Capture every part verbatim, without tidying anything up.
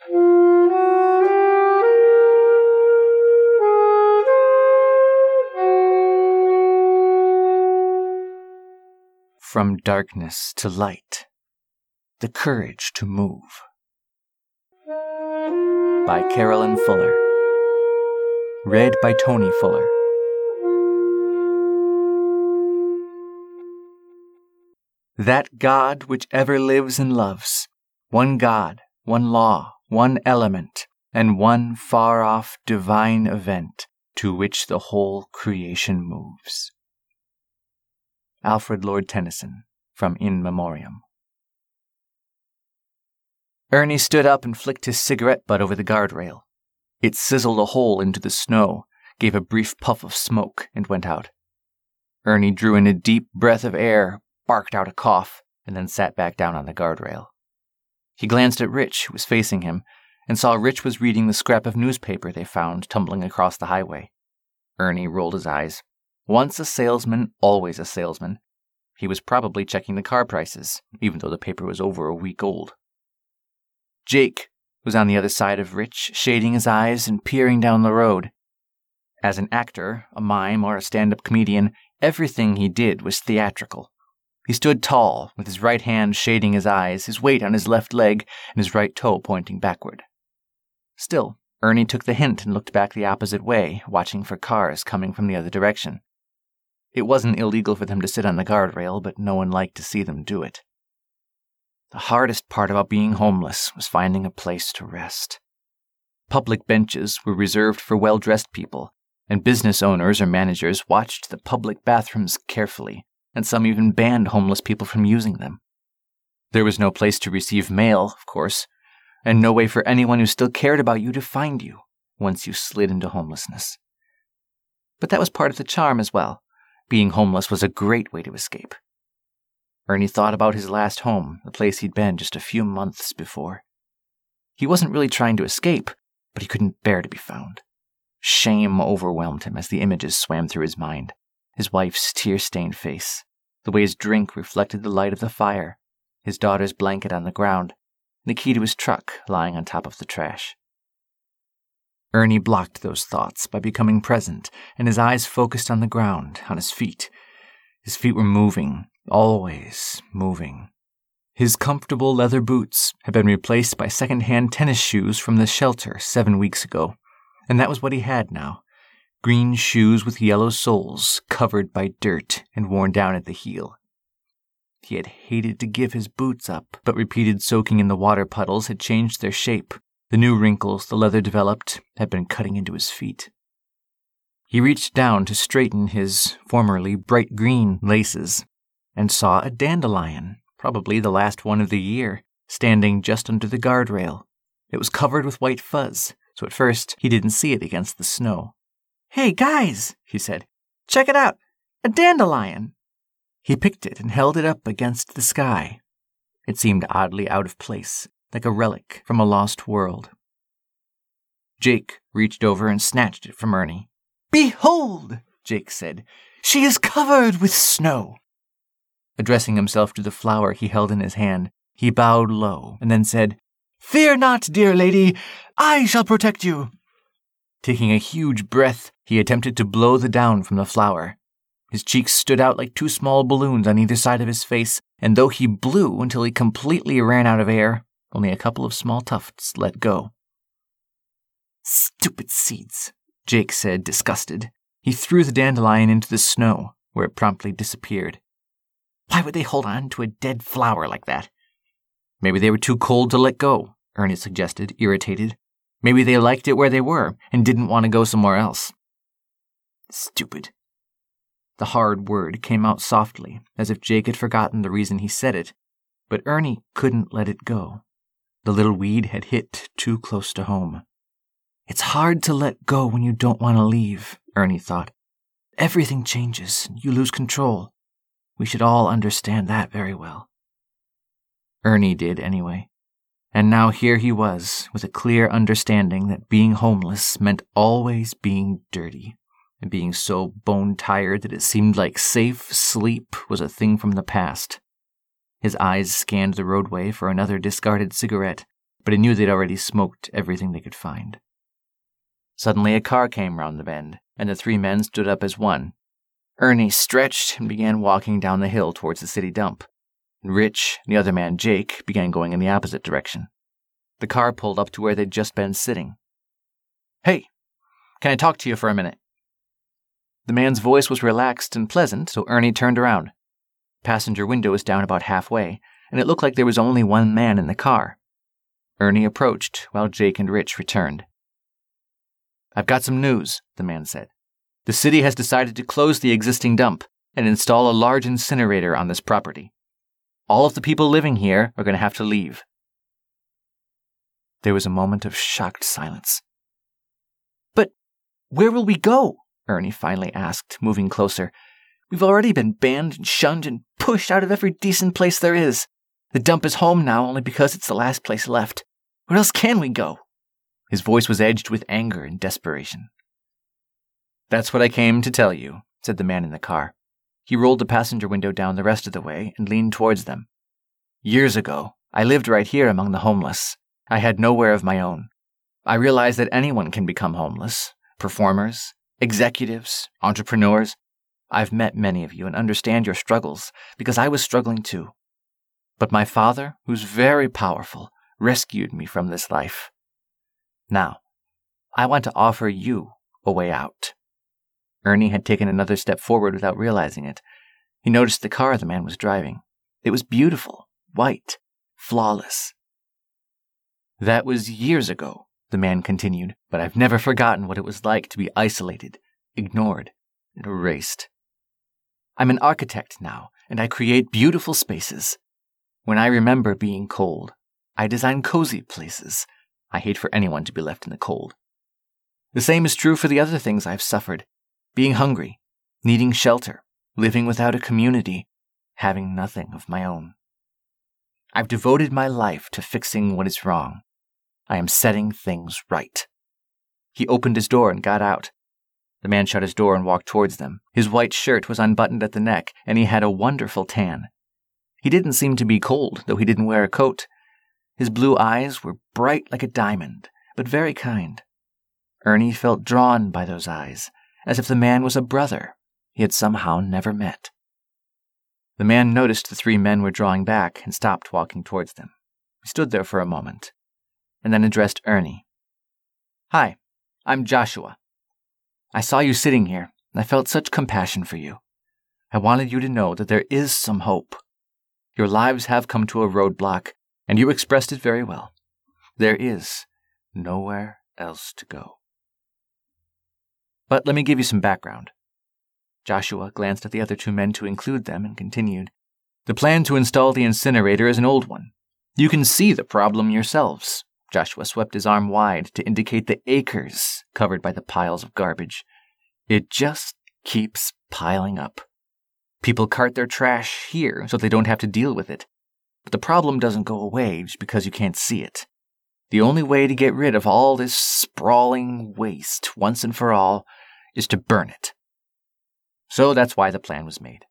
From Darkness to Light, The Courage to Move, by Carolyn Fuller. Read by Tony Fuller. That God which ever lives and loves, one God, one law, one element, and one far-off divine event, to which the whole creation moves. Alfred Lord Tennyson, from In Memoriam. Ernie stood up and flicked his cigarette butt over the guardrail. It sizzled a hole into the snow, gave a brief puff of smoke, and went out. Ernie drew in a deep breath of air, barked out a cough, and then sat back down on the guardrail. He glanced at Rich, who was facing him, and saw Rich was reading the scrap of newspaper they found tumbling across the highway. Ernie rolled his eyes. Once a salesman, always a salesman. He was probably checking the car prices, even though the paper was over a week old. Jake was on the other side of Rich, shading his eyes and peering down the road. As an actor, a mime, or a stand-up comedian, everything he did was theatrical. He stood tall, with his right hand shading his eyes, his weight on his left leg, and his right toe pointing backward. Still, Ernie took the hint and looked back the opposite way, watching for cars coming from the other direction. It wasn't illegal for them to sit on the guardrail, but no one liked to see them do it. The hardest part about being homeless was finding a place to rest. Public benches were reserved for well-dressed people, and business owners or managers watched the public bathrooms carefully, and some even banned homeless people from using them. There was no place to receive mail, of course, and no way for anyone who still cared about you to find you once you slid into homelessness. But that was part of the charm as well. Being homeless was a great way to escape. Ernie thought about his last home, the place he'd been just a few months before. He wasn't really trying to escape, but he couldn't bear to be found. Shame overwhelmed him as the images swam through his mind. His wife's tear-stained face, the way his drink reflected the light of the fire, his daughter's blanket on the ground, and the key to his truck lying on top of the trash. Ernie blocked those thoughts by becoming present, and his eyes focused on the ground, on his feet. His feet were moving, always moving. His comfortable leather boots had been replaced by second-hand tennis shoes from the shelter seven weeks ago, and that was what he had now. Green shoes with yellow soles, covered by dirt and worn down at the heel. He had hated to give his boots up, but repeated soaking in the water puddles had changed their shape. The new wrinkles the leather developed had been cutting into his feet. He reached down to straighten his formerly bright green laces and saw a dandelion, probably the last one of the year, standing just under the guardrail. It was covered with white fuzz, so at first he didn't see it against the snow. "Hey, guys," he said. "Check it out. A dandelion." He picked it and held it up against the sky. It seemed oddly out of place, like a relic from a lost world. Jake reached over and snatched it from Ernie. "Behold," Jake said, "she is covered with snow." Addressing himself to the flower he held in his hand, he bowed low and then said, "Fear not, dear lady, I shall protect you." Taking a huge breath, he attempted to blow the down from the flower. His cheeks stood out like two small balloons on either side of his face, and though he blew until he completely ran out of air, only a couple of small tufts let go. "Stupid seeds," Jake said, disgusted. He threw the dandelion into the snow, where it promptly disappeared. Why would they hold on to a dead flower like that? Maybe they were too cold to let go, Ernie suggested, irritated. Maybe they liked it where they were and didn't want to go somewhere else. Stupid. The hard word came out softly, as if Jake had forgotten the reason he said it, but Ernie couldn't let it go. The little weed had hit too close to home. It's hard to let go when you don't want to leave, Ernie thought. Everything changes, and you lose control. We should all understand that very well. Ernie did anyway. And now here he was, with a clear understanding that being homeless meant always being dirty, and being so bone-tired that it seemed like safe sleep was a thing from the past. His eyes scanned the roadway for another discarded cigarette, but he knew they'd already smoked everything they could find. Suddenly a car came round the bend, and the three men stood up as one. Ernie stretched and began walking down the hill towards the city dump. And Rich, and the other man, Jake, began going in the opposite direction. The car pulled up to where they'd just been sitting. "Hey, can I talk to you for a minute?" The man's voice was relaxed and pleasant, so Ernie turned around. The passenger window was down about halfway, and it looked like there was only one man in the car. Ernie approached while Jake and Rich returned. "I've got some news," the man said. "The city has decided to close the existing dump and install a large incinerator on this property. All of the people living here are going to have to leave." There was a moment of shocked silence. "But where will we go?" Ernie finally asked, moving closer. "We've already been banned and shunned and pushed out of every decent place there is. The dump is home now only because it's the last place left. Where else can we go?" His voice was edged with anger and desperation. "That's what I came to tell you," said the man in the car. He rolled the passenger window down the rest of the way and leaned towards them. "Years ago, I lived right here among the homeless. I had nowhere of my own. I realized that anyone can become homeless. Performers, executives, entrepreneurs. I've met many of you and understand your struggles because I was struggling too. But my father, who's very powerful, rescued me from this life. Now, I want to offer you a way out." Ernie had taken another step forward without realizing it. He noticed the car the man was driving. It was beautiful, white, flawless. "That was years ago," the man continued, "but I've never forgotten what it was like to be isolated, ignored, and erased. I'm an architect now, and I create beautiful spaces. When I remember being cold, I design cozy places. I hate for anyone to be left in the cold. The same is true for the other things I've suffered. Being hungry, needing shelter, living without a community, having nothing of my own. I've devoted my life to fixing what is wrong. I am setting things right." He opened his door and got out. The man shut his door and walked towards them. His white shirt was unbuttoned at the neck, and he had a wonderful tan. He didn't seem to be cold, though he didn't wear a coat. His blue eyes were bright like a diamond, but very kind. Ernie felt drawn by those eyes, as if the man was a brother he had somehow never met. The man noticed the three men were drawing back and stopped walking towards them. He stood there for a moment, and then addressed Ernie. "Hi, I'm Joshua. I saw you sitting here, and I felt such compassion for you. I wanted you to know that there is some hope. Your lives have come to a roadblock, and you expressed it very well. There is nowhere else to go. But let me give you some background." Joshua glanced at the other two men to include them and continued. "The plan to install the incinerator is an old one. You can see the problem yourselves." Joshua swept his arm wide to indicate the acres covered by the piles of garbage. "It just keeps piling up. People cart their trash here so they don't have to deal with it. But the problem doesn't go away just because you can't see it. The only way to get rid of all this sprawling waste once and for all is to burn it. So that's why the plan was made."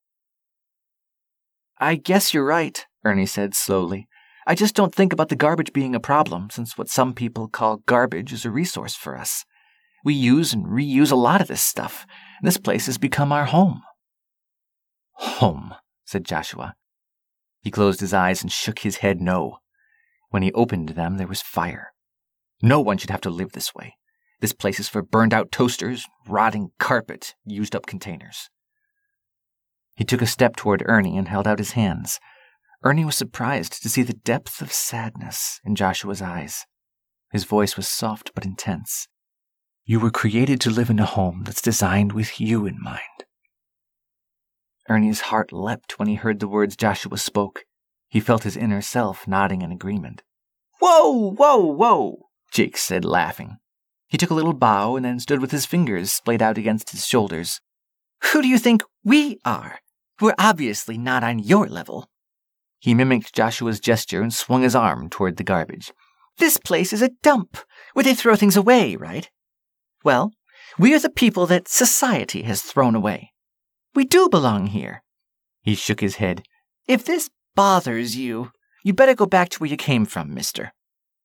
"I guess you're right," Ernie said slowly. "I just don't think about the garbage being a problem, since what some people call garbage is a resource for us. We use and reuse a lot of this stuff, and this place has become our home." "Home," said Joshua. He closed his eyes and shook his head no. When he opened them, there was fire. No one should have to live this way. This place is for burned-out toasters, rotting carpet, used-up containers. He took a step toward Ernie and held out his hands. Ernie was surprised to see the depth of sadness in Joshua's eyes. His voice was soft but intense. "You were created to live in a home that's designed with you in mind." Ernie's heart leapt when he heard the words Joshua spoke. He felt his inner self nodding in agreement. "Whoa, whoa, whoa," Jake said, laughing. He took a little bow and then stood with his fingers splayed out against his shoulders. "Who do you think we are? We're obviously not on your level." He mimicked Joshua's gesture and swung his arm toward the garbage. "This place is a dump, where they throw things away, right? Well, we are the people that society has thrown away. We do belong here." He shook his head. "If this bothers you, you better go back to where you came from, mister."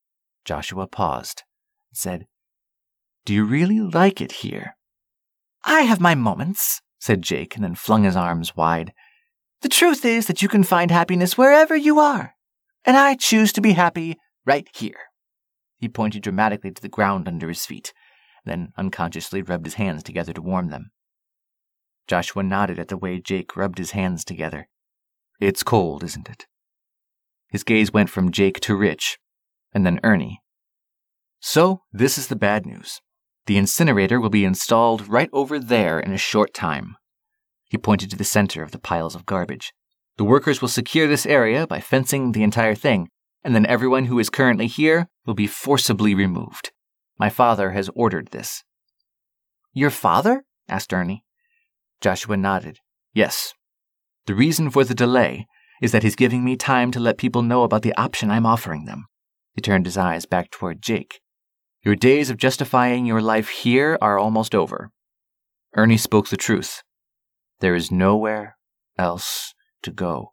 Joshua paused and said, "Do you really like it here?" "I have my moments," said Jake, and then flung his arms wide. "The truth is that you can find happiness wherever you are, and I choose to be happy right here." He pointed dramatically to the ground under his feet, then unconsciously rubbed his hands together to warm them. Joshua nodded at the way Jake rubbed his hands together. "It's cold, isn't it?" His gaze went from Jake to Rich, and then Ernie. "So, this is the bad news. The incinerator will be installed right over there in a short time." He pointed to the center of the piles of garbage. "The workers will secure this area by fencing the entire thing, and then everyone who is currently here will be forcibly removed. My father has ordered this." "Your father?" asked Ernie. Joshua nodded. "Yes. The reason for the delay is that he's giving me time to let people know about the option I'm offering them." He turned his eyes back toward Jake. "Your days of justifying your life here are almost over." Ernie spoke the truth. There is nowhere else to go.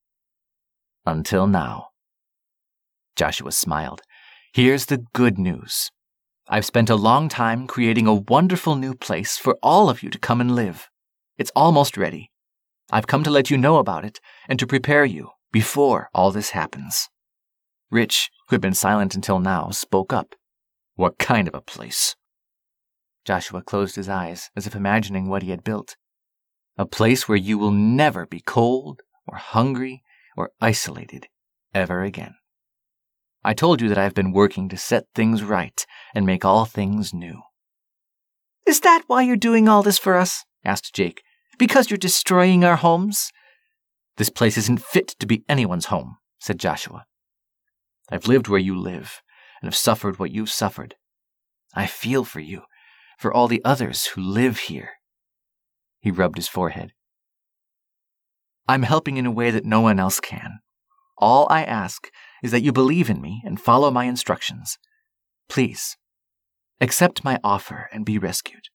Until now. Joshua smiled. "Here's the good news. I've spent a long time creating a wonderful new place for all of you to come and live. It's almost ready. I've come to let you know about it and to prepare you before all this happens." Rich, who had been silent until now, spoke up. "What kind of a place?" Joshua closed his eyes, as if imagining what he had built. "A place where you will never be cold or hungry or isolated ever again. I told you that I've been working to set things right and make all things new." "Is that why you're doing all this for us?" asked Jake. "Because you're destroying our homes?" "This place isn't fit to be anyone's home," said Joshua. "I've lived where you live, and have suffered what you've suffered. I feel for you, for all the others who live here." He rubbed his forehead. "I'm helping in a way that no one else can. All I ask is that you believe in me and follow my instructions. Please, accept my offer and be rescued."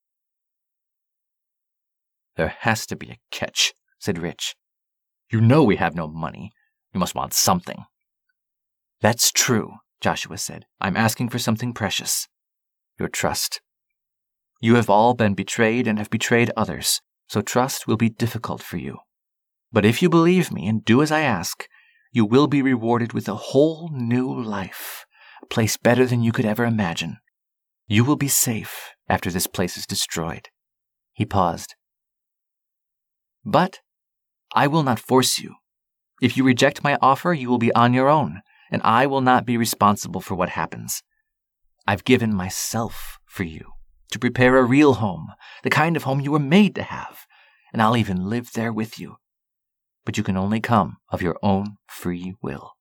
"There has to be a catch," said Rich. "You know we have no money. You must want something." "That's true," Joshua said. "I'm asking for something precious. Your trust. You have all been betrayed and have betrayed others, so trust will be difficult for you. But if you believe me and do as I ask, you will be rewarded with a whole new life, a place better than you could ever imagine. You will be safe after this place is destroyed." He paused. "But I will not force you. If you reject my offer, you will be on your own, and I will not be responsible for what happens. I've given myself for you, to prepare a real home, the kind of home you were made to have, and I'll even live there with you. But you can only come of your own free will."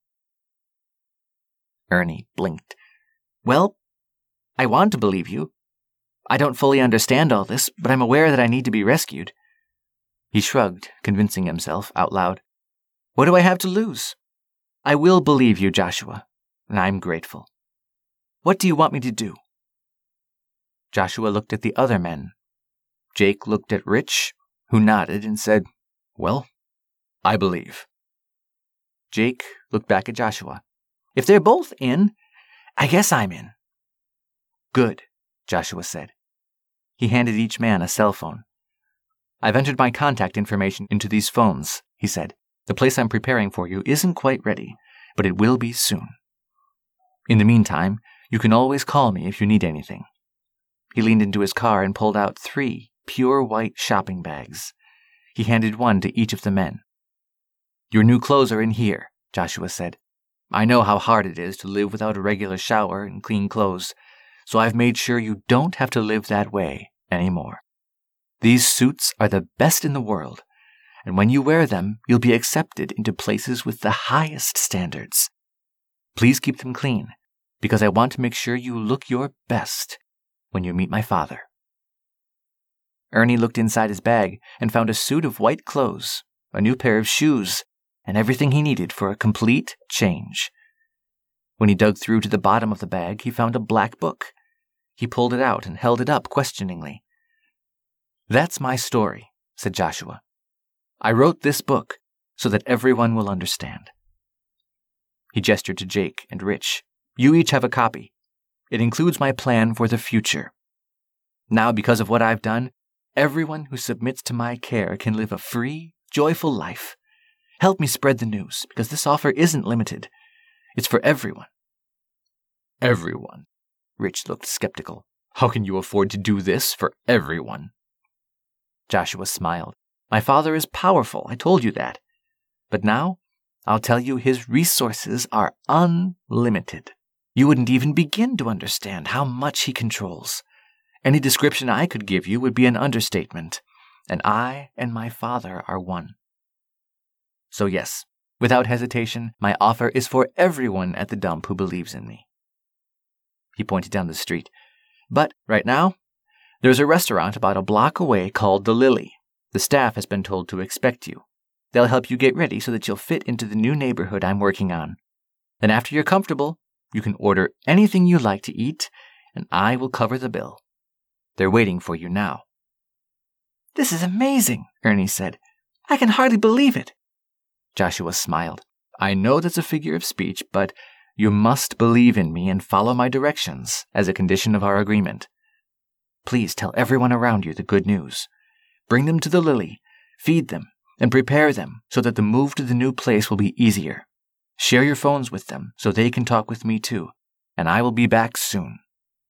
Ernie blinked. "Well, I want to believe you. I don't fully understand all this, but I'm aware that I need to be rescued." He shrugged, convincing himself out loud. "What do I have to lose? I will believe you, Joshua, and I'm grateful. What do you want me to do?" Joshua looked at the other men. Jake looked at Rich, who nodded and said, "Well, I believe." Jake looked back at Joshua. "If they're both in, I guess I'm in." "Good," Joshua said. He handed each man a cell phone. "I've entered my contact information into these phones," he said. "The place I'm preparing for you isn't quite ready, but it will be soon. In the meantime, you can always call me if you need anything." He leaned into his car and pulled out three pure white shopping bags. He handed one to each of the men. "Your new clothes are in here," Joshua said. "I know how hard it is to live without a regular shower and clean clothes, so I've made sure you don't have to live that way anymore. These suits are the best in the world, and when you wear them, you'll be accepted into places with the highest standards. Please keep them clean, because I want to make sure you look your best when you meet my father." Ernie looked inside his bag and found a suit of white clothes, a new pair of shoes, and everything he needed for a complete change. When he dug through to the bottom of the bag, he found a black book. He pulled it out and held it up questioningly. "That's my story," said Joshua. "I wrote this book so that everyone will understand." He gestured to Jake and Rich, You each have a copy. It includes my plan for the future. Now, because of what I've done, everyone who submits to my care can live a free, joyful life. Help me spread the news, because this offer isn't limited. It's for everyone. Everyone? Rich looked skeptical. How can you afford to do this for everyone? Joshua smiled. My father is powerful, I told you that. But now, I'll tell you his resources are unlimited. You wouldn't even begin to understand how much he controls. Any description I could give you would be an understatement, and I and my father are one. So yes, without hesitation, my offer is for everyone at the dump who believes in me. He pointed down the street. But right now, there's a restaurant about a block away called The Lily. The staff has been told to expect you. They'll help you get ready so that you'll fit into the new neighborhood I'm working on. Then after you're comfortable, you can order anything you like to eat, and I will cover the bill. They're waiting for you now. This is amazing, Ernie said. I can hardly believe it. Joshua smiled. I know that's a figure of speech, but you must believe in me and follow my directions as a condition of our agreement. Please tell everyone around you the good news. Bring them to the Lily, feed them, and prepare them so that the move to the new place will be easier. Share your phones with them so they can talk with me too, and I will be back soon.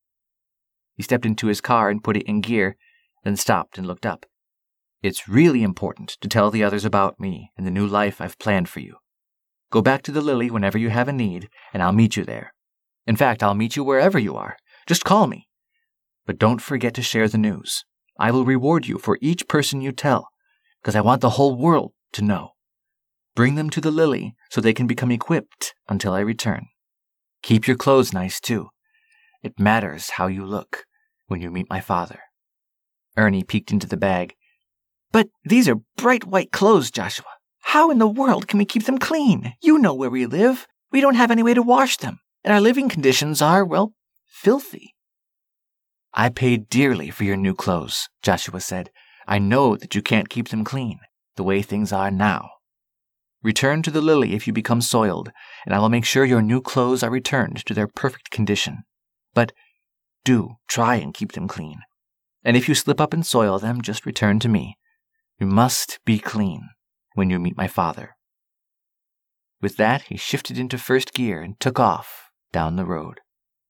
He stepped into his car and put it in gear, then stopped and looked up. It's really important to tell the others about me and the new life I've planned for you. Go back to the Lily whenever you have a need, and I'll meet you there. In fact, I'll meet you wherever you are. Just call me. But don't forget to share the news. I will reward you for each person you tell, because I want the whole world to know. Bring them to the Lily so they can become equipped until I return. Keep your clothes nice, too. It matters how you look when you meet my father. Ernie peeked into the bag. But these are bright white clothes, Joshua. How in the world can we keep them clean? You know where we live. We don't have any way to wash them, and our living conditions are, well, filthy. I paid dearly for your new clothes, Joshua said. I know that you can't keep them clean, the way things are now. Return to the Lily if you become soiled, and I will make sure your new clothes are returned to their perfect condition. But do try and keep them clean. And if you slip up and soil them, just return to me. You must be clean when you meet my father. With that, he shifted into first gear and took off down the road.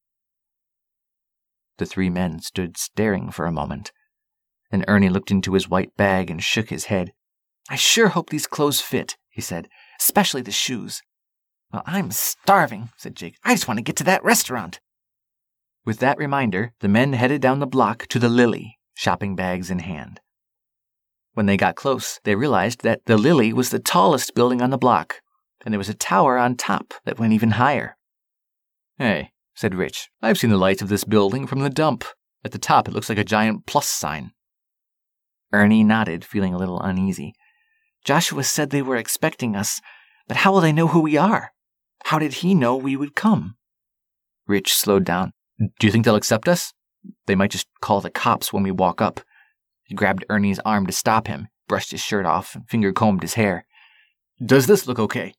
The three men stood staring for a moment. Then Ernie looked into his white bag and shook his head. I sure hope these clothes fit, he said, especially the shoes. Well, I'm starving, said Jake. I just want to get to that restaurant. With that reminder, the men headed down the block to the Lily, shopping bags in hand. When they got close, they realized that the Lily was the tallest building on the block, and there was a tower on top that went even higher. Hey, said Rich, I've seen the lights of this building from the dump. At the top, it looks like a giant plus sign. Ernie nodded, feeling a little uneasy. Joshua said they were expecting us, but how will they know who we are? How did he know we would come? Rich slowed down. Do you think they'll accept us? They might just call the cops when we walk up. He grabbed Ernie's arm to stop him, brushed his shirt off, and finger-combed his hair. Does this look okay?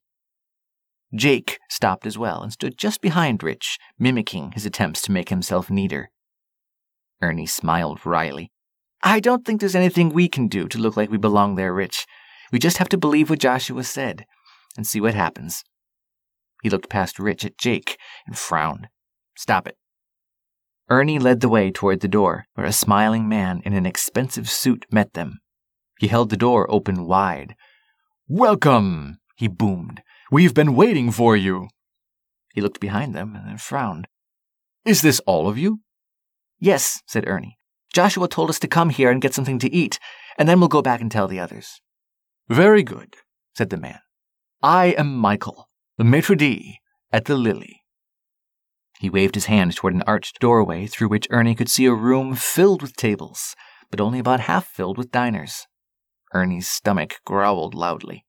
Jake stopped as well and stood just behind Rich, mimicking his attempts to make himself neater. Ernie smiled wryly. I don't think there's anything we can do to look like we belong there, Rich. We just have to believe what Joshua said and see what happens. He looked past Rich at Jake and frowned. Stop it. Ernie led the way toward the door, where a smiling man in an expensive suit met them. He held the door open wide. Welcome, he boomed. We've been waiting for you. He looked behind them and then frowned. Is this all of you? Yes, said Ernie. Joshua told us to come here and get something to eat, and then we'll go back and tell the others. Very good, said the man. I am Michael, the maitre d' at the Lily. He waved his hand toward an arched doorway through which Ernie could see a room filled with tables, but only about half filled with diners. Ernie's stomach growled loudly.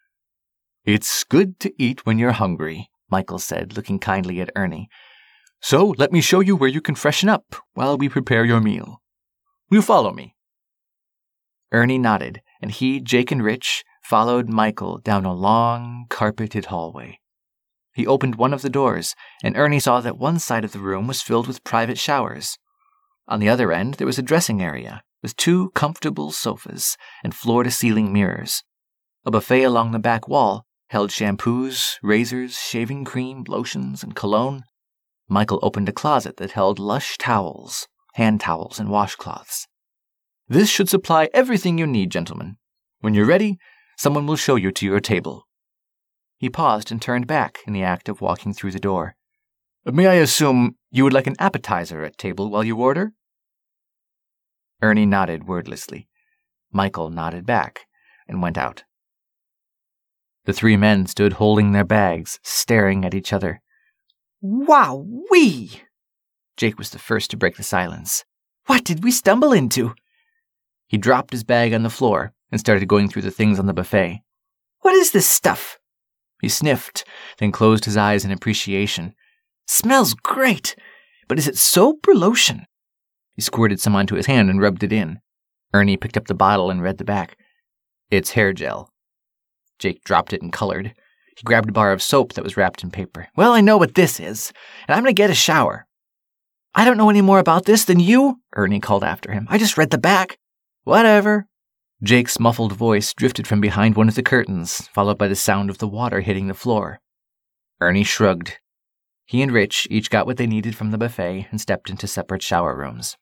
It's good to eat when you're hungry, Michael said, looking kindly at Ernie. So let me show you where you can freshen up while we prepare your meal. Will you follow me? Ernie nodded, and he, Jake, and Rich followed Michael down a long, carpeted hallway. He opened one of the doors, and Ernie saw that one side of the room was filled with private showers. On the other end, there was a dressing area with two comfortable sofas and floor-to-ceiling mirrors. A buffet along the back wall held shampoos, razors, shaving cream, lotions, and cologne. Michael opened a closet that held lush towels, hand towels, and washcloths. "This should supply everything you need, gentlemen. When you're ready, someone will show you to your table." He paused and turned back in the act of walking through the door. "May I assume you would like an appetizer at table while you order?" Ernie nodded wordlessly. Michael nodded back and went out. The three men stood holding their bags, staring at each other. "Wow-wee!" Jake was the first to break the silence. "What did we stumble into?" He dropped his bag on the floor and started going through the things on the buffet. "What is this stuff?" He sniffed, then closed his eyes in appreciation. "Smells great, but is it soap or lotion?" He squirted some onto his hand and rubbed it in. Ernie picked up the bottle and read the back. "It's hair gel." Jake dropped it and colored. He grabbed a bar of soap that was wrapped in paper. "Well, I know what this is, and I'm going to get a shower." "I don't know any more about this than you," Ernie called after him. "I just read the back." "Whatever." Jake's muffled voice drifted from behind one of the curtains, followed by the sound of the water hitting the floor. Ernie shrugged. He and Rich each got what they needed from the buffet and stepped into separate shower rooms.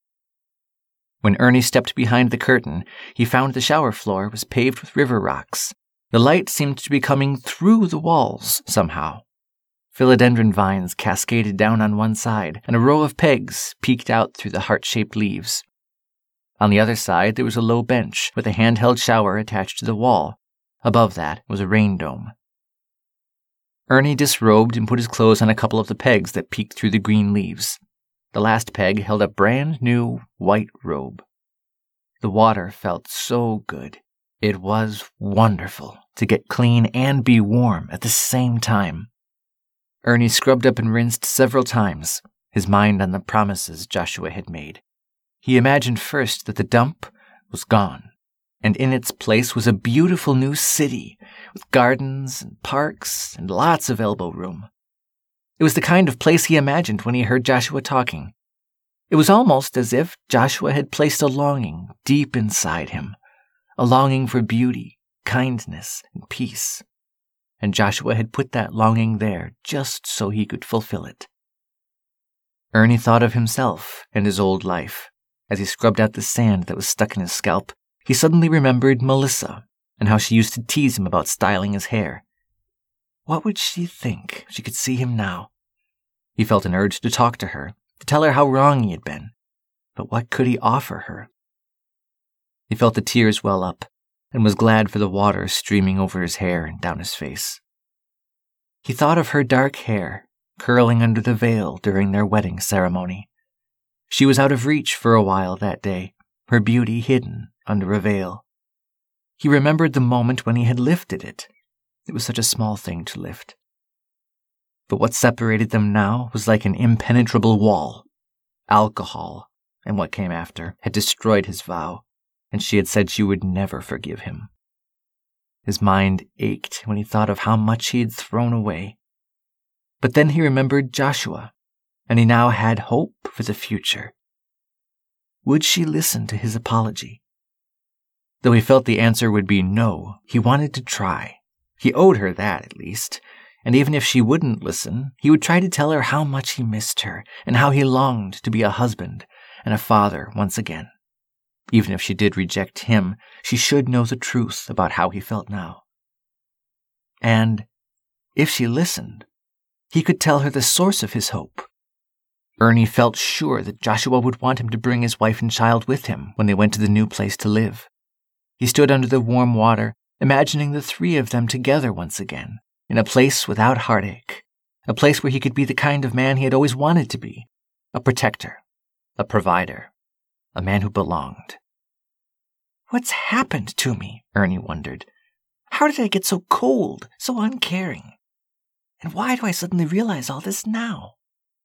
When Ernie stepped behind the curtain, he found the shower floor was paved with river rocks. The light seemed to be coming through the walls somehow. Philodendron vines cascaded down on one side, and a row of pegs peeked out through the heart-shaped leaves. On the other side, there was a low bench with a handheld shower attached to the wall. Above that was a rain dome. Ernie disrobed and put his clothes on a couple of the pegs that peeked through the green leaves. The last peg held a brand-new white robe. The water felt so good. It was wonderful to get clean and be warm at the same time. Ernie scrubbed up and rinsed several times, his mind on the promises Joshua had made. He imagined first that the dump was gone, and in its place was a beautiful new city with gardens and parks and lots of elbow room. It was the kind of place he imagined when he heard Joshua talking. It was almost as if Joshua had placed a longing deep inside him, a longing for beauty, kindness, and peace. And Joshua had put that longing there just so he could fulfill it. Ernie thought of himself and his old life. As he scrubbed out the sand that was stuck in his scalp, he suddenly remembered Melissa and how she used to tease him about styling his hair. What would she think if she could see him now? He felt an urge to talk to her, to tell her how wrong he had been. But what could he offer her? He felt the tears well up and was glad for the water streaming over his hair and down his face. He thought of her dark hair curling under the veil during their wedding ceremony. She was out of reach for a while that day, her beauty hidden under a veil. He remembered the moment when he had lifted it. It was such a small thing to lift. But what separated them now was like an impenetrable wall. Alcohol, and what came after, had destroyed his vow, and she had said she would never forgive him. His mind ached when he thought of how much he had thrown away. But then he remembered Joshua, and he now had hope for the future. Would she listen to his apology? Though he felt the answer would be no, he wanted to try. He owed her that, at least, and even if she wouldn't listen, he would try to tell her how much he missed her, and how he longed to be a husband and a father once again. Even if she did reject him, she should know the truth about how he felt now. And if she listened, he could tell her the source of his hope. Ernie felt sure that Joshua would want him to bring his wife and child with him when they went to the new place to live. He stood under the warm water, imagining the three of them together once again, in a place without heartache, a place where he could be the kind of man he had always wanted to be, a protector, a provider, a man who belonged. What's happened to me? Ernie wondered. How did I get so cold, so uncaring? And why do I suddenly realize all this now?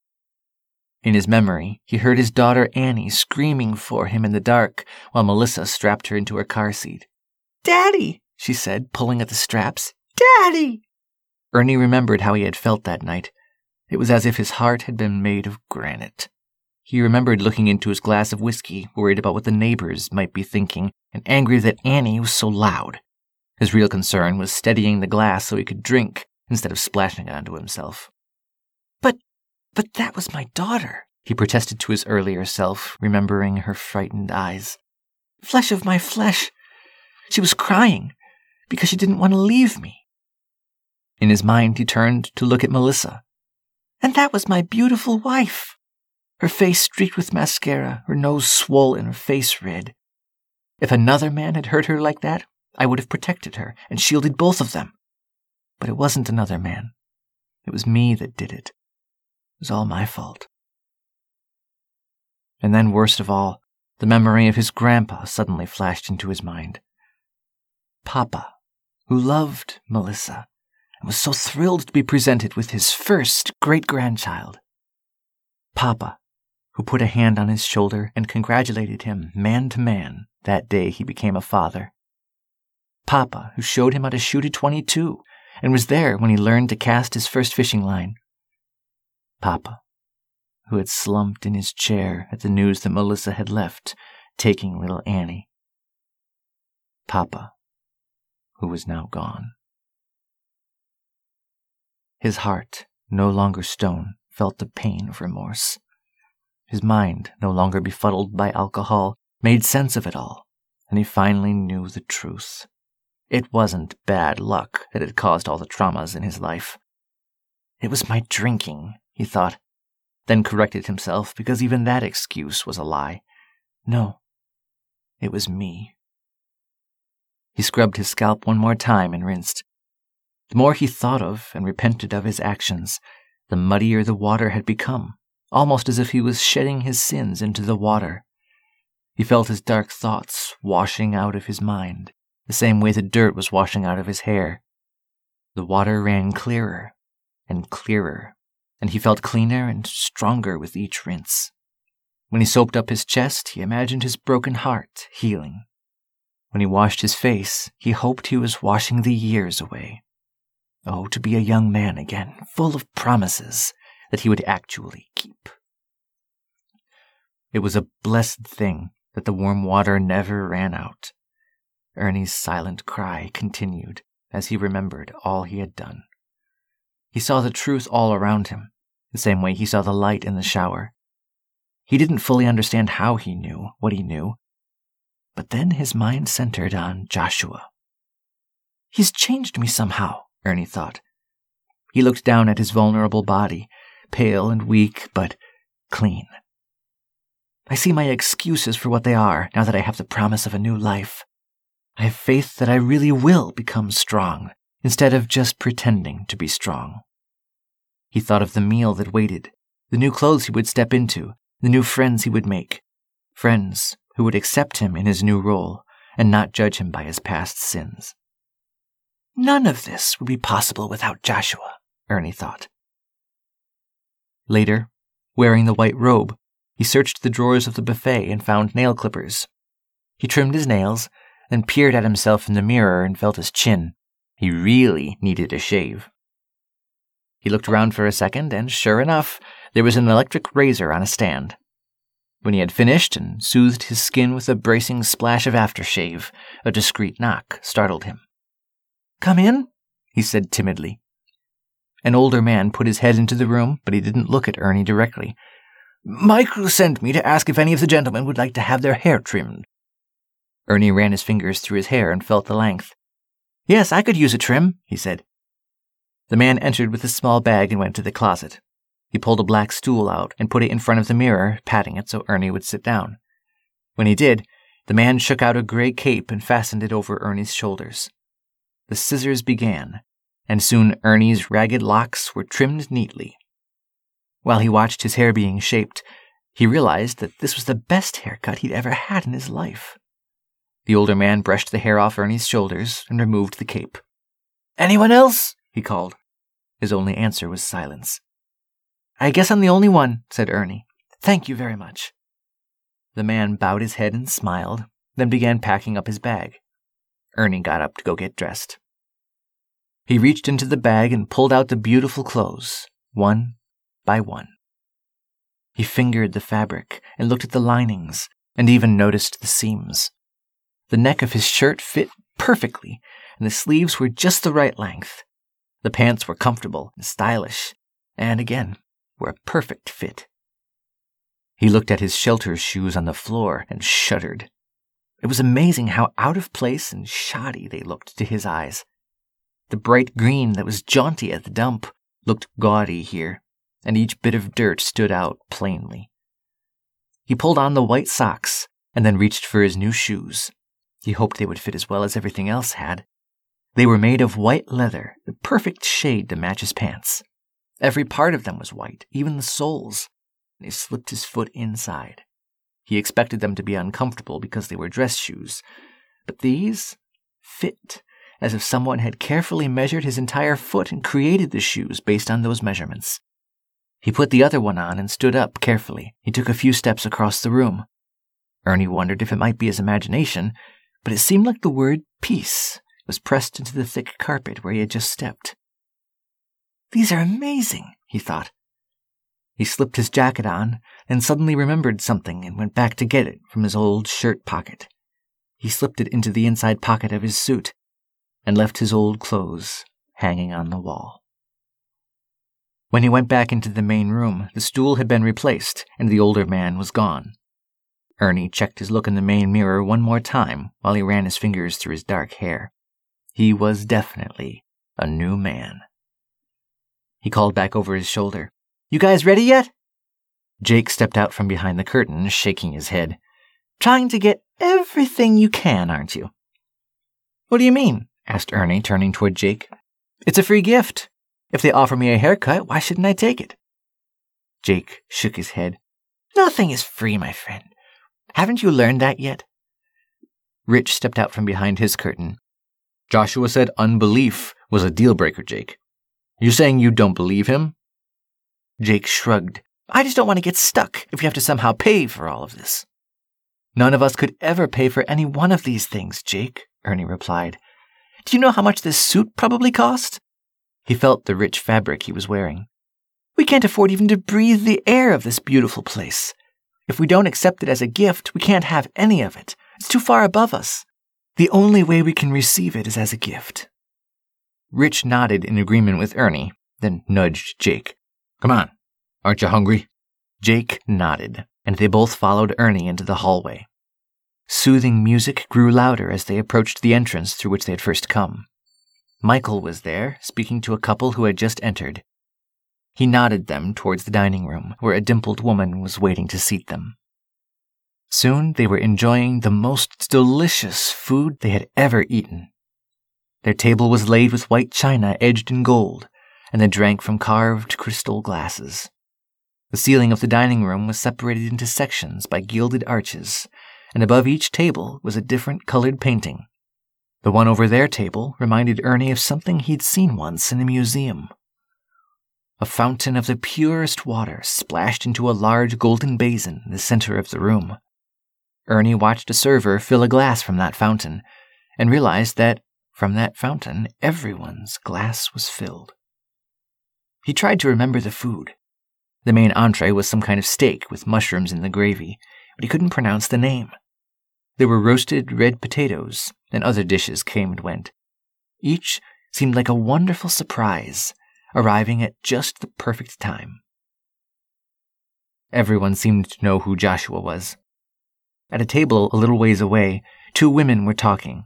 In his memory, he heard his daughter Annie screaming for him in the dark while Melissa strapped her into her car seat. "Daddy," she said, pulling at the straps. "Daddy!" Ernie remembered how he had felt that night. It was as if his heart had been made of granite. He remembered looking into his glass of whiskey, worried about what the neighbors might be thinking, and angry that Annie was so loud. His real concern was steadying the glass so he could drink, instead of splashing it onto himself. But, but that was my daughter, he protested to his earlier self, remembering her frightened eyes. Flesh of my flesh. She was crying because she didn't want to leave me. In his mind, he turned to look at Melissa. And that was my beautiful wife. Her face streaked with mascara, her nose swollen, her face red. If another man had hurt her like that, I would have protected her and shielded both of them. But it wasn't another man. It was me that did it. It was all my fault. And then, worst of all, the memory of his grandpa suddenly flashed into his mind. Papa, who loved Melissa, and was so thrilled to be presented with his first great-grandchild. Papa, who put a hand on his shoulder and congratulated him man to man that day he became a father. Papa, who showed him how to shoot a twenty-two and was there when he learned to cast his first fishing line. Papa, who had slumped in his chair at the news that Melissa had left, taking little Annie. Papa, who was now gone. His heart, no longer stone, felt the pain of remorse. His mind, no longer befuddled by alcohol, made sense of it all, and he finally knew the truth. It wasn't bad luck that had caused all the traumas in his life. It was my drinking, he thought, then corrected himself because even that excuse was a lie. No, it was me. He scrubbed his scalp one more time and rinsed. The more he thought of and repented of his actions, the muddier the water had become, almost as if he was shedding his sins into the water. He felt his dark thoughts washing out of his mind, the same way the dirt was washing out of his hair. The water ran clearer and clearer, and he felt cleaner and stronger with each rinse. When he soaped up his chest, he imagined his broken heart healing. When he washed his face, he hoped he was washing the years away. Oh, to be a young man again, full of promises that he would actually keep. It was a blessed thing that the warm water never ran out. Ernie's silent cry continued as he remembered all he had done. He saw the truth all around him, the same way he saw the light in the shower. He didn't fully understand how he knew what he knew, but then his mind centered on Joshua. He's changed me somehow, Ernie thought. He looked down at his vulnerable body, pale and weak, but clean. I see my excuses for what they are now that I have the promise of a new life. I have faith that I really will become strong, instead of just pretending to be strong. He thought of the meal that waited, the new clothes he would step into, the new friends he would make, friends who would accept him in his new role and not judge him by his past sins. None of this would be possible without Joshua, Ernie thought. Later, wearing the white robe, he searched the drawers of the buffet and found nail clippers. He trimmed his nails, then peered at himself in the mirror and felt his chin. He really needed a shave. He looked around for a second, and sure enough, there was an electric razor on a stand. When he had finished and soothed his skin with a bracing splash of aftershave, a discreet knock startled him. "Come in," he said timidly. An older man put his head into the room, but he didn't look at Ernie directly. "Michael sent me to ask if any of the gentlemen would like to have their hair trimmed." Ernie ran his fingers through his hair and felt the length. "Yes, I could use a trim," he said. The man entered with a small bag and went to the closet. He pulled a black stool out and put it in front of the mirror, patting it so Ernie would sit down. When he did, the man shook out a gray cape and fastened it over Ernie's shoulders. The scissors began, and soon Ernie's ragged locks were trimmed neatly. While he watched his hair being shaped, he realized that this was the best haircut he'd ever had in his life. The older man brushed the hair off Ernie's shoulders and removed the cape. "Anyone else?" he called. His only answer was silence. "I guess I'm the only one," said Ernie. "Thank you very much." The man bowed his head and smiled, then began packing up his bag. Ernie got up to go get dressed. He reached into the bag and pulled out the beautiful clothes, one by one. He fingered the fabric and looked at the linings and even noticed the seams. The neck of his shirt fit perfectly, and the sleeves were just the right length. The pants were comfortable and stylish, and again, were a perfect fit. He looked at his shelter shoes on the floor and shuddered. It was amazing how out of place and shoddy they looked to his eyes. The bright green that was jaunty at the dump looked gaudy here, and each bit of dirt stood out plainly. He pulled on the white socks and then reached for his new shoes. He hoped they would fit as well as everything else had. They were made of white leather, the perfect shade to match his pants. Every part of them was white, even the soles. He slipped his foot inside. He expected them to be uncomfortable because they were dress shoes, but these fit as if someone had carefully measured his entire foot and created the shoes based on those measurements. He put the other one on and stood up carefully. He took a few steps across the room. Ernie wondered if it might be his imagination, but it seemed like the word peace was pressed into the thick carpet where he had just stepped. These are amazing, he thought. He slipped his jacket on and suddenly remembered something and went back to get it from his old shirt pocket. He slipped it into the inside pocket of his suit and left his old clothes hanging on the wall. When he went back into the main room, the stool had been replaced and the older man was gone. Ernie checked his look in the main mirror one more time while he ran his fingers through his dark hair. He was definitely a new man. He called back over his shoulder, "You guys ready yet?" Jake stepped out from behind the curtain, shaking his head. "Trying to get everything you can, aren't you?" "What do you mean?" asked Ernie, turning toward Jake. "It's a free gift. If they offer me a haircut, why shouldn't I take it?" Jake shook his head. "Nothing is free, my friend. Haven't you learned that yet?" Rich stepped out from behind his curtain. "Joshua said unbelief was a deal-breaker, Jake. You saying you don't believe him?" Jake shrugged. "I just don't want to get stuck if we have to somehow pay for all of this." "None of us could ever pay for any one of these things, Jake," Ernie replied. "Do you know how much this suit probably cost?" He felt the rich fabric he was wearing. "We can't afford even to breathe the air of this beautiful place. If we don't accept it as a gift, we can't have any of it. It's too far above us. The only way we can receive it is as a gift." Rich nodded in agreement with Ernie, then nudged Jake. "Come on, aren't you hungry?" Jake nodded, and they both followed Ernie into the hallway. Soothing music grew louder as they approached the entrance through which they had first come. Michael was there, speaking to a couple who had just entered. He nodded them towards the dining room, where a dimpled woman was waiting to seat them. Soon they were enjoying the most delicious food they had ever eaten. Their table was laid with white china edged in gold, and they drank from carved crystal glasses. The ceiling of the dining room was separated into sections by gilded arches, and above each table was a different colored painting. The one over their table reminded Ernie of something he'd seen once in a museum. A fountain of the purest water splashed into a large golden basin in the center of the room. Ernie watched a server fill a glass from that fountain, and realized that, from that fountain, everyone's glass was filled. He tried to remember the food. The main entree was some kind of steak with mushrooms in the gravy, but he couldn't pronounce the name. There were roasted red potatoes, and other dishes came and went. Each seemed like a wonderful surprise, arriving at just the perfect time. Everyone seemed to know who Joshua was. At a table a little ways away, two women were talking.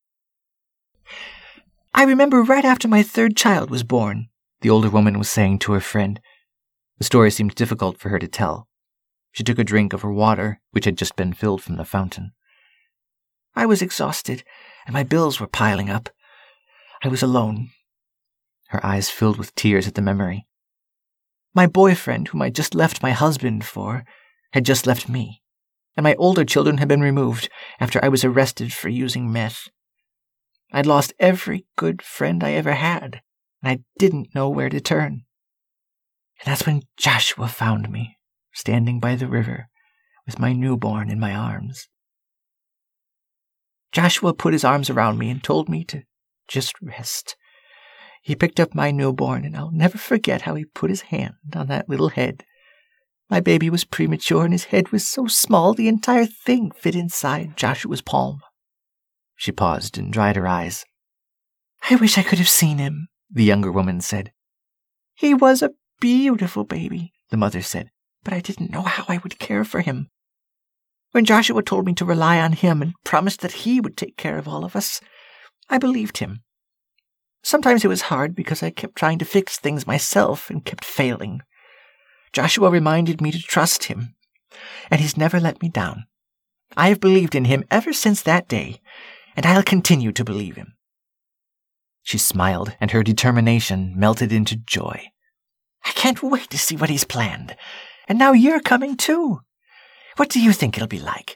"I remember right after my third child was born," the older woman was saying to her friend. The story seemed difficult for her to tell. She took a drink of her water, which had just been filled from the fountain. "I was exhausted, and my bills were piling up. I was alone." Her eyes filled with tears at the memory. "My boyfriend, whom I just left my husband for, had just left me, and my older children had been removed after I was arrested for using meth. I'd lost every good friend I ever had, and I didn't know where to turn. And that's when Joshua found me, standing by the river, with my newborn in my arms. Joshua put his arms around me and told me to just rest. He picked up my newborn, and I'll never forget how he put his hand on that little head. My baby was premature, and his head was so small the entire thing fit inside Joshua's palm." She paused and dried her eyes. "I wish I could have seen him," the younger woman said. "He was a beautiful baby," the mother said, "but I didn't know how I would care for him. When Joshua told me to rely on him and promised that he would take care of all of us, I believed him. Sometimes it was hard because I kept trying to fix things myself and kept failing. Joshua reminded me to trust him, and he's never let me down. I have believed in him ever since that day, and I'll continue to believe him." She smiled, and her determination melted into joy. "I can't wait to see what he's planned. And now you're coming too. What do you think it'll be like?"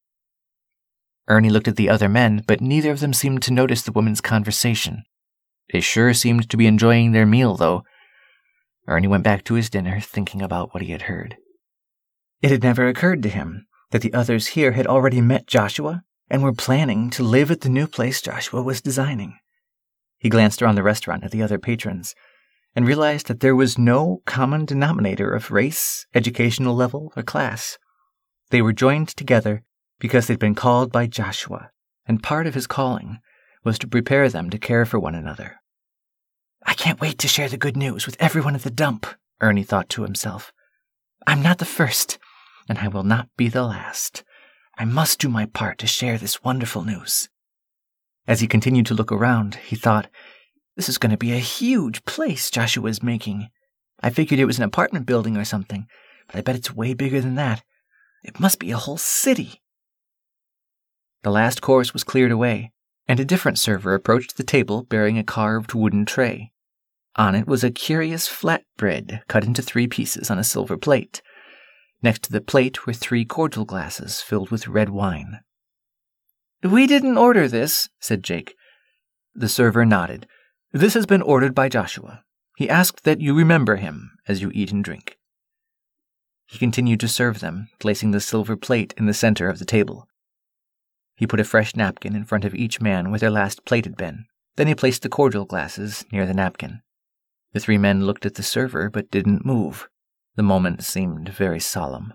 Ernie looked at the other men, but neither of them seemed to notice the woman's conversation. They sure seemed to be enjoying their meal, though. Ernie went back to his dinner, thinking about what he had heard. It had never occurred to him that the others here had already met Joshua and were planning to live at the new place Joshua was designing. He glanced around the restaurant at the other patrons and realized that there was no common denominator of race, educational level, or class. They were joined together because they'd been called by Joshua, and part of his calling was to prepare them to care for one another. "I can't wait to share the good news with everyone at the dump," Ernie thought to himself. "I'm not the first, and I will not be the last. I must do my part to share this wonderful news." As he continued to look around, he thought, "This is going to be a huge place Joshua is making. I figured it was an apartment building or something, but I bet it's way bigger than that. It must be a whole city." The last course was cleared away, and a different server approached the table bearing a carved wooden tray. On it was a curious flatbread cut into three pieces on a silver plate. Next to the plate were three cordial glasses filled with red wine. "We didn't order this," said Jake. The server nodded. "This has been ordered by Joshua. He asked that you remember him as you eat and drink." He continued to serve them, placing the silver plate in the center of the table. He put a fresh napkin in front of each man where their last plate had been. Then he placed the cordial glasses near the napkin. The three men looked at the server but didn't move. The moment seemed very solemn.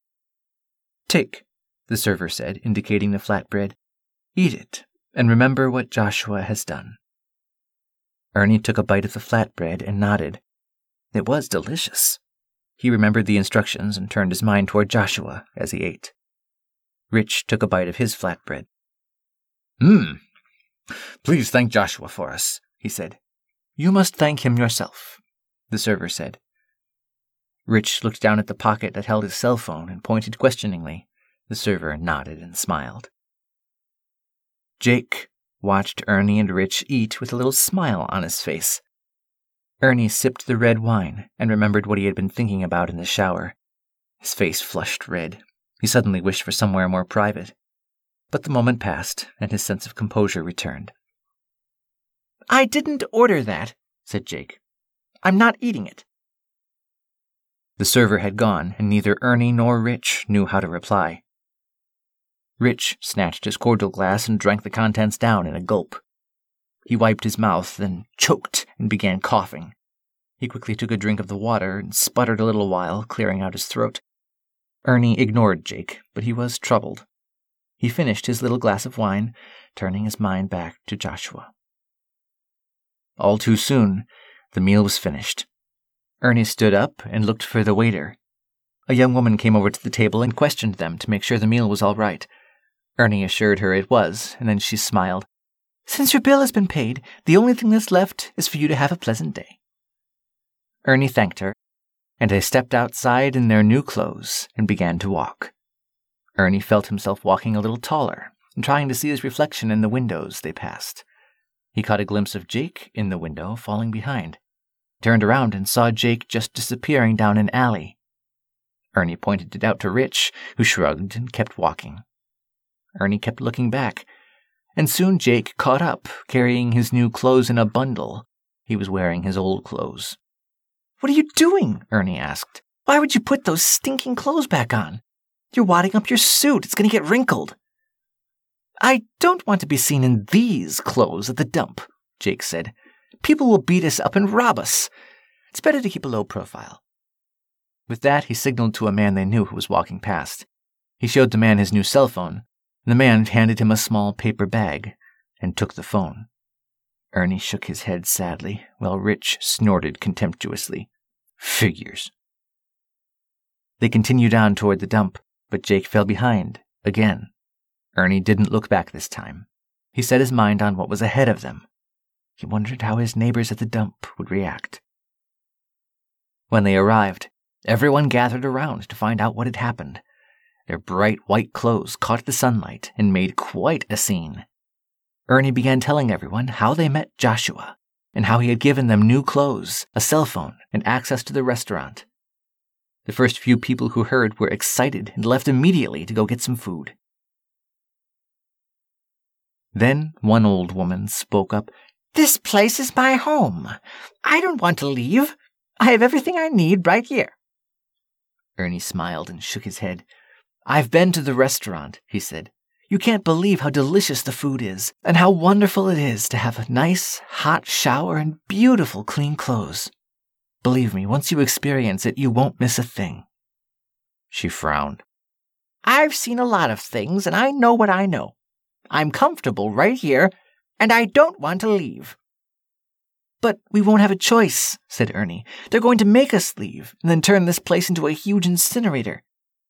"Take," the server said, indicating the flatbread. "Eat it, and remember what Joshua has done." Ernie took a bite of the flatbread and nodded. It was delicious. He remembered the instructions and turned his mind toward Joshua as he ate. Rich took a bite of his flatbread. "Mmm. Please thank Joshua for us," he said. "You must thank him yourself," the server said. Rich looked down at the pocket that held his cell phone and pointed questioningly. The server nodded and smiled. Jake watched Ernie and Rich eat with a little smile on his face. Ernie sipped the red wine and remembered what he had been thinking about in the shower. His face flushed red. He suddenly wished for somewhere more private. But the moment passed, and his sense of composure returned. "I didn't order that," said Jake. "I'm not eating it." The server had gone, and neither Ernie nor Rich knew how to reply. Rich snatched his cordial glass and drank the contents down in a gulp. He wiped his mouth, then choked and began coughing. He quickly took a drink of the water and sputtered a little while, clearing out his throat. Ernie ignored Jake, but he was troubled. He finished his little glass of wine, turning his mind back to Joshua. All too soon, the meal was finished. Ernie stood up and looked for the waiter. A young woman came over to the table and questioned them to make sure the meal was all right. Ernie assured her it was, and then she smiled. "Since your bill has been paid, the only thing that's left is for you to have a pleasant day." Ernie thanked her, and they stepped outside in their new clothes and began to walk. Ernie felt himself walking a little taller and trying to see his reflection in the windows they passed. He caught a glimpse of Jake in the window, falling behind. Turned around and saw Jake just disappearing down an alley. Ernie pointed it out to Rich, who shrugged and kept walking. Ernie kept looking back, and soon Jake caught up, carrying his new clothes in a bundle. He was wearing his old clothes. "What are you doing?" Ernie asked. "Why would you put those stinking clothes back on? You're wadding up your suit. It's going to get wrinkled." "I don't want to be seen in these clothes at the dump," Jake said. People will beat us up and rob us. It's better to keep a low profile." With that, he signaled to a man they knew who was walking past. He showed the man his new cell phone, and the man handed him a small paper bag and took the phone. Ernie shook his head sadly, while Rich snorted contemptuously. Figures. They continued on toward the dump, but Jake fell behind, again. Ernie didn't look back this time. He set his mind on what was ahead of them. He wondered how his neighbors at the dump would react. When they arrived, everyone gathered around to find out what had happened. Their bright white clothes caught the sunlight and made quite a scene. Ernie began telling everyone how they met Joshua, and how he had given them new clothes, a cell phone, and access to the restaurant. The first few people who heard were excited and left immediately to go get some food. Then one old woman spoke up. "This place is my home. I don't want to leave. I have everything I need right here." Ernie smiled and shook his head. "I've been to the restaurant," he said. "You can't believe how delicious the food is, and how wonderful it is to have a nice, hot shower and beautiful, clean clothes. Believe me, once you experience it, you won't miss a thing." She frowned. "I've seen a lot of things, and I know what I know. I'm comfortable right here, and I don't want to leave." "But we won't have a choice," said Ernie. "They're going to make us leave, and then turn this place into a huge incinerator."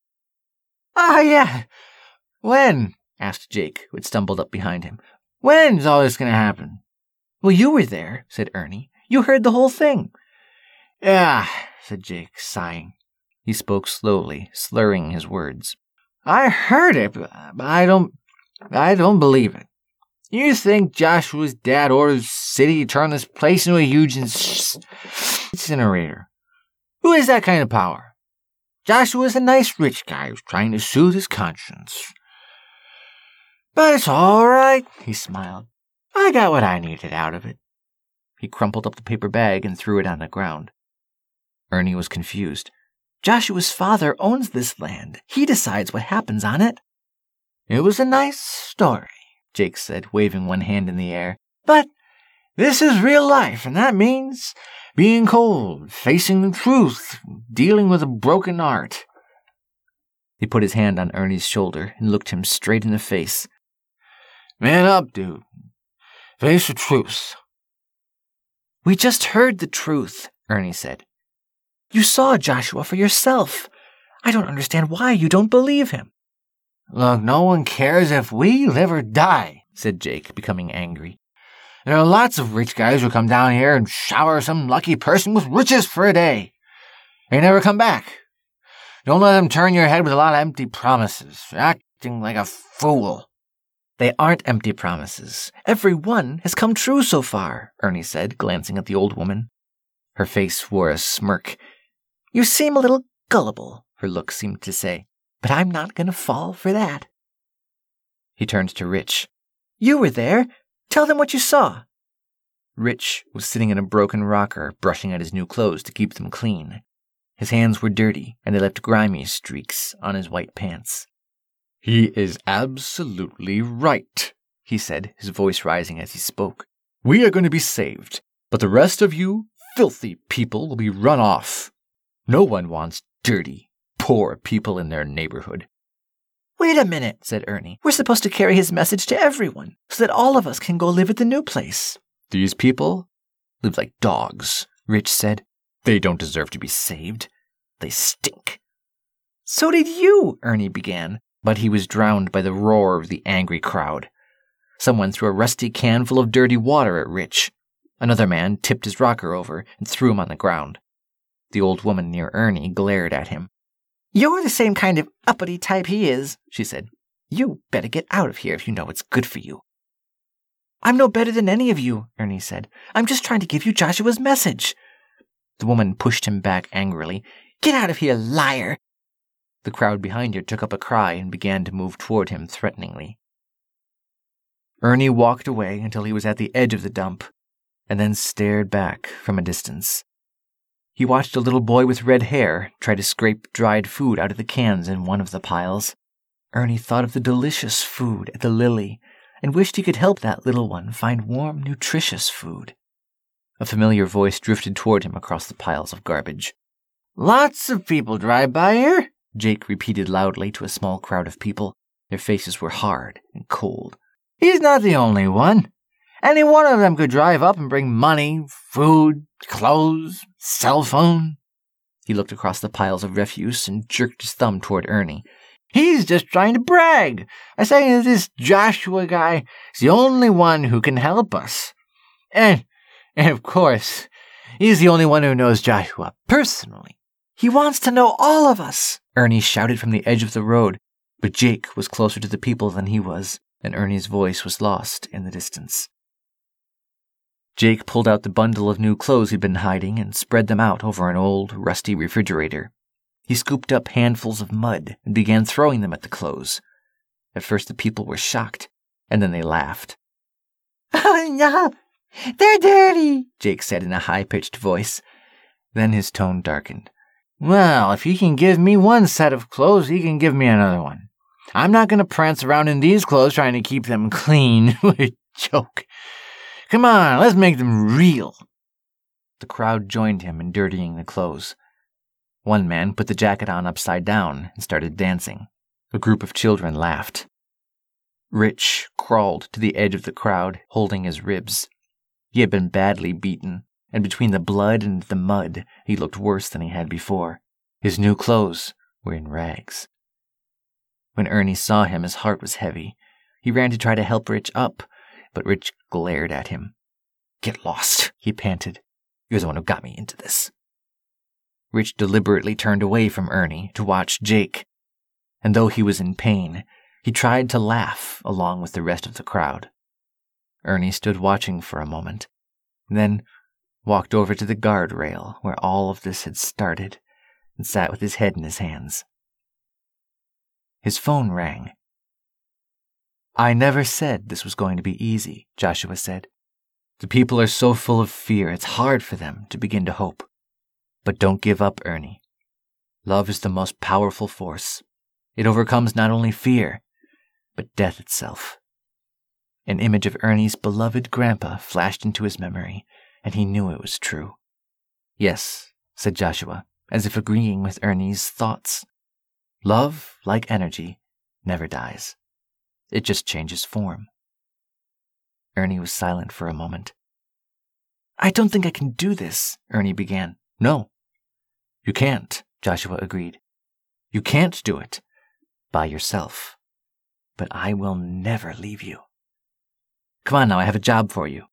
"Ah, yeah. When?" asked Jake, who had stumbled up behind him. "When's all this going to happen?" "Well, you were there," said Ernie. "You heard the whole thing." "Yeah," said Jake, sighing. He spoke slowly, slurring his words. "I heard it, but I don't, I don't believe it. You think Joshua's dad ordered the city to turn this place into a huge incinerator? Who has that kind of power? Joshua's a nice rich guy who's trying to soothe his conscience. But it's all right," he smiled. "I got what I needed out of it." He crumpled up the paper bag and threw it on the ground. Ernie was confused. "Joshua's father owns this land. He decides what happens on it." "It was a nice story," Jake said, waving one hand in the air. "But this is real life, and that means being cold, facing the truth, dealing with a broken heart." He put his hand on Ernie's shoulder and looked him straight in the face. "Man up, dude. Face the truth." "We just heard the truth," Ernie said. "You saw Joshua for yourself. I don't understand why you don't believe him." "Look, no one cares if we live or die," said Jake, becoming angry. "There are lots of rich guys who come down here and shower some lucky person with riches for a day. They never come back. Don't let them turn your head with a lot of empty promises. You're acting like a fool." "They aren't empty promises. Every one has come true so far," Ernie said, glancing at the old woman. Her face wore a smirk. "You seem a little gullible," her look seemed to say, "but I'm not going to fall for that." He turned to Rich. "You were there. Tell them what you saw." Rich was sitting in a broken rocker, brushing at his new clothes to keep them clean. His hands were dirty, and they left grimy streaks on his white pants. "He is absolutely right," he said, his voice rising as he spoke. "We are going to be saved, but the rest of you filthy people will be run off. No one wants dirty, poor people in their neighborhood." "Wait a minute," said Ernie. "We're supposed to carry his message to everyone, so that all of us can go live at the new place." "These people live like dogs," Rich said. "They don't deserve to be saved. They stink." "So did you," Ernie began, but he was drowned by the roar of the angry crowd. Someone threw a rusty can full of dirty water at Rich. Another man tipped his rocker over and threw him on the ground. The old woman near Ernie glared at him. "You're the same kind of uppity type he is," she said. "You better get out of here if you know what's good for you." "I'm no better than any of you," Ernie said. "I'm just trying to give you Joshua's message." The woman pushed him back angrily. "Get out of here, liar!" The crowd behind her took up a cry and began to move toward him threateningly. Ernie walked away until he was at the edge of the dump, and then stared back from a distance. He watched a little boy with red hair try to scrape dried food out of the cans in one of the piles. Ernie thought of the delicious food at the Lily and wished he could help that little one find warm, nutritious food. A familiar voice drifted toward him across the piles of garbage. Lots of people drive by here, Jake repeated loudly to a small crowd of people. Their faces were hard and cold. He's not the only one. Any one of them could drive up and bring money, food, clothes, cell phone. He looked across the piles of refuse and jerked his thumb toward Ernie. He's just trying to brag, saying that this Joshua guy is the only one who can help us. And, and of course, he's the only one who knows Joshua personally. He wants to know all of us, Ernie shouted from the edge of the road, but Jake was closer to the people than he was, and Ernie's voice was lost in the distance. Jake pulled out the bundle of new clothes he'd been hiding and spread them out over an old, rusty refrigerator. He scooped up handfuls of mud and began throwing them at the clothes. At first the people were shocked, and then they laughed. Oh, no, they're dirty, Jake said in a high-pitched voice. Then his tone darkened. Well, if he can give me one set of clothes, he can give me another one. I'm not going to prance around in these clothes trying to keep them clean. What a joke. Come on, let's make them real. The crowd joined him in dirtying the clothes. One man put the jacket on upside down and started dancing. A group of children laughed. Rich crawled to the edge of the crowd, holding his ribs. He had been badly beaten, and between the blood and the mud, he looked worse than he had before. His new clothes were in rags. When Ernie saw him, his heart was heavy. He ran to try to help Rich up, but Rich glared at him. Get lost, he panted. You're the one who got me into this. Rich deliberately turned away from Ernie to watch Jake, and though he was in pain, he tried to laugh along with the rest of the crowd. Ernie stood watching for a moment, then walked over to the guardrail where all of this had started and sat with his head in his hands. His phone rang. I never said this was going to be easy, Joshua said. The people are so full of fear, it's hard for them to begin to hope. But don't give up, Ernie. Love is the most powerful force. It overcomes not only fear, but death itself. An image of Ernie's beloved grandpa flashed into his memory, and he knew it was true. Yes, said Joshua, as if agreeing with Ernie's thoughts. Love, like energy, never dies. It just changes form. Ernie was silent for a moment. I don't think I can do this, Ernie began. No, you can't, Joshua agreed. You can't do it by yourself. But I will never leave you. Come on now, I have a job for you.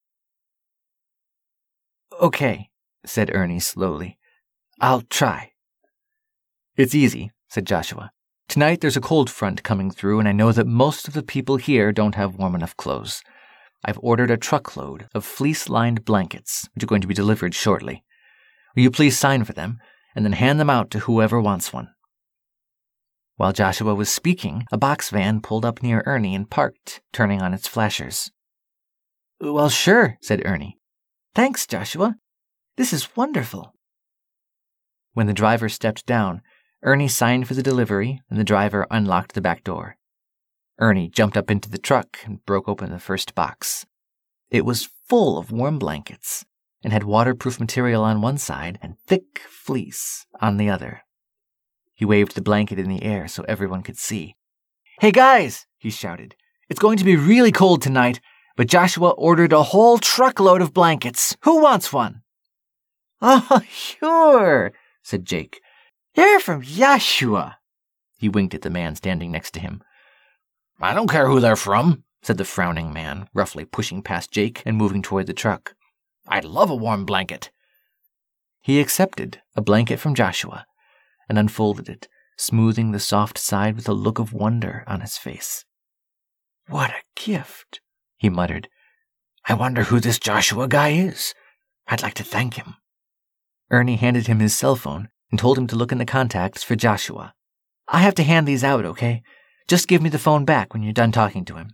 Okay, said Ernie slowly. I'll try. It's easy, said Joshua. Tonight there's a cold front coming through, and I know that most of the people here don't have warm enough clothes. I've ordered a truckload of fleece-lined blankets, which are going to be delivered shortly. Will you please sign for them, and then hand them out to whoever wants one? While Joshua was speaking, a box van pulled up near Ernie and parked, turning on its flashers. Well, sure, said Ernie. Thanks, Joshua. This is wonderful. When the driver stepped down, Ernie signed for the delivery, and the driver unlocked the back door. Ernie jumped up into the truck and broke open the first box. It was full of warm blankets and had waterproof material on one side and thick fleece on the other. He waved the blanket in the air so everyone could see. Hey guys, he shouted. It's going to be really cold tonight, but Joshua ordered a whole truckload of blankets. Who wants one? Oh, sure, said Jake. You're from Joshua. He winked at the man standing next to him. I don't care who they're from, said the frowning man, roughly pushing past Jake and moving toward the truck. I'd love a warm blanket. He accepted a blanket from Joshua and unfolded it, smoothing the soft side with a look of wonder on his face. What a gift, he muttered. I wonder who this Joshua guy is. I'd like to thank him. Ernie handed him his cell phone and told him to look in the contacts for Joshua. I have to hand these out, okay? Just give me the phone back when you're done talking to him.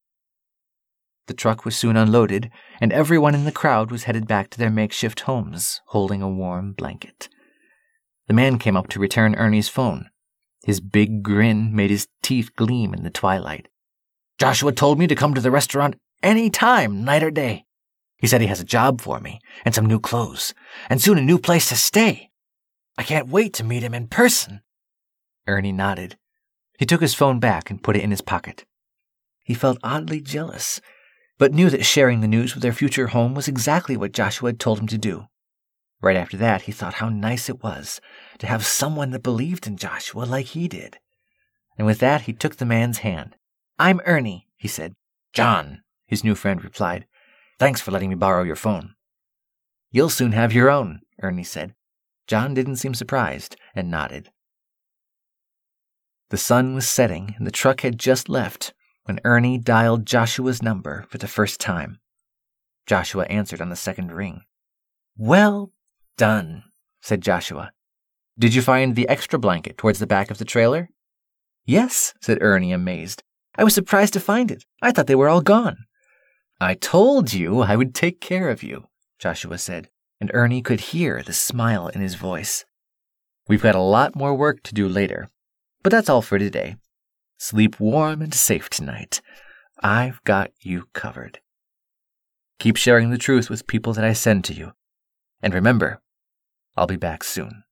The truck was soon unloaded, and everyone in the crowd was headed back to their makeshift homes, holding a warm blanket. The man came up to return Ernie's phone. His big grin made his teeth gleam in the twilight. Joshua told me to come to the restaurant any time, night or day. He said he has a job for me, and some new clothes, and soon a new place to stay. I can't wait to meet him in person." Ernie nodded. He took his phone back and put it in his pocket. He felt oddly jealous, but knew that sharing the news with their future home was exactly what Joshua had told him to do. Right after that, he thought how nice it was to have someone that believed in Joshua like he did. And with that, he took the man's hand. "I'm Ernie," he said. "John," his new friend replied. "Thanks for letting me borrow your phone." "You'll soon have your own," Ernie said. John didn't seem surprised and nodded. The sun was setting and the truck had just left when Ernie dialed Joshua's number for the first time. Joshua answered on the second ring. "Well done," said Joshua. "Did you find the extra blanket towards the back of the trailer?" "Yes," said Ernie, amazed. "I was surprised to find it. I thought they were all gone." "I told you I would take care of you," Joshua said, and Ernie could hear the smile in his voice. "We've got a lot more work to do later, but that's all for today. Sleep warm and safe tonight. I've got you covered. Keep sharing the truth with people that I send to you. And remember, I'll be back soon."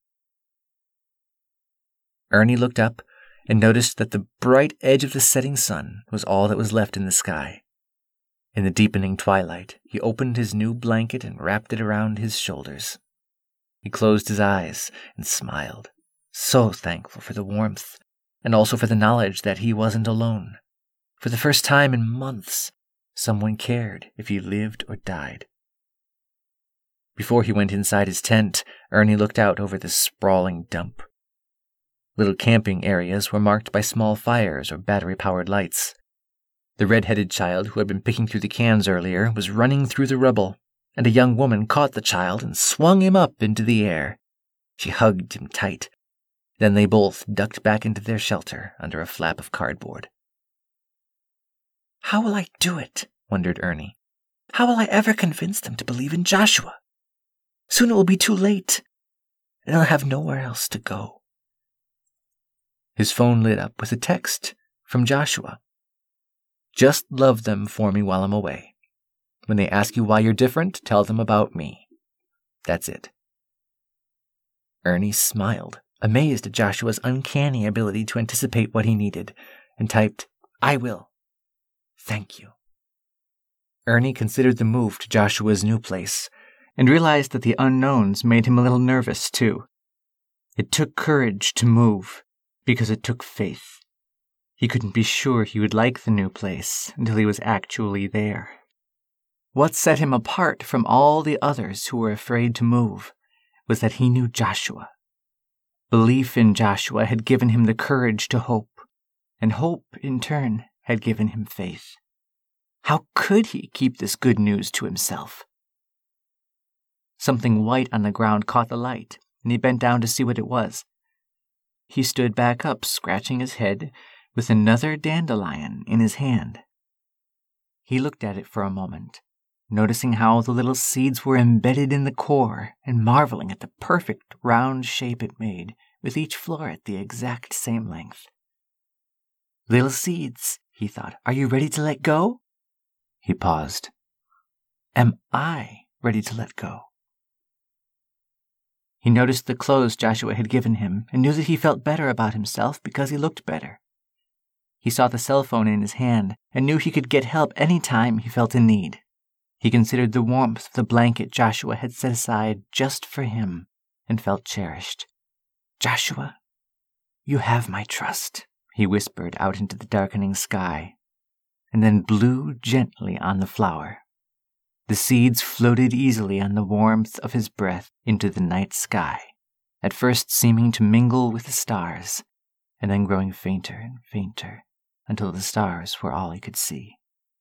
Ernie looked up and noticed that the bright edge of the setting sun was all that was left in the sky. In the deepening twilight, he opened his new blanket and wrapped it around his shoulders. He closed his eyes and smiled, so thankful for the warmth, and also for the knowledge that he wasn't alone. For the first time in months, someone cared if he lived or died. Before he went inside his tent, Ernie looked out over the sprawling dump. Little camping areas were marked by small fires or battery-powered lights. The red-headed child who had been picking through the cans earlier was running through the rubble, and a young woman caught the child and swung him up into the air. She hugged him tight. Then they both ducked back into their shelter under a flap of cardboard. "How will I do it?" wondered Ernie. "How will I ever convince them to believe in Joshua? Soon it will be too late, and I'll have nowhere else to go." His phone lit up with a text from Joshua. "Just love them for me while I'm away. When they ask you why you're different, tell them about me. That's it." Ernie smiled, amazed at Joshua's uncanny ability to anticipate what he needed, and typed, "I will. Thank you." Ernie considered the move to Joshua's new place, and realized that the unknowns made him a little nervous, too. It took courage to move, because it took faith. He couldn't be sure he would like the new place until he was actually there. What set him apart from all the others who were afraid to move was that he knew Joshua. Belief in Joshua had given him the courage to hope, and hope, in turn, had given him faith. How could he keep this good news to himself? Something white on the ground caught the light, and he bent down to see what it was. He stood back up, scratching his head, with another dandelion in his hand. He looked at it for a moment, noticing how the little seeds were embedded in the core and marveling at the perfect round shape it made, with each floret the exact same length. "Little seeds," he thought, "are you ready to let go?" He paused. "Am I ready to let go?" He noticed the clothes Joshua had given him and knew that he felt better about himself because he looked better. He saw the cell phone in his hand and knew he could get help any time he felt in need. He considered the warmth of the blanket Joshua had set aside just for him and felt cherished. "Joshua, you have my trust," he whispered out into the darkening sky, and then blew gently on the flower. The seeds floated easily on the warmth of his breath into the night sky, at first seeming to mingle with the stars, and then growing fainter and fainter until the stars were all he could see.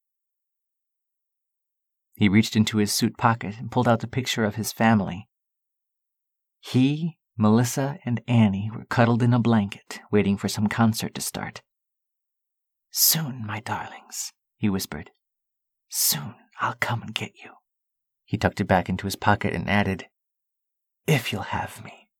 He reached into his suit pocket and pulled out the picture of his family. He, Melissa, and Annie were cuddled in a blanket, waiting for some concert to start. "Soon, my darlings," he whispered. "Soon I'll come and get you." He tucked it back into his pocket and added, "If you'll have me."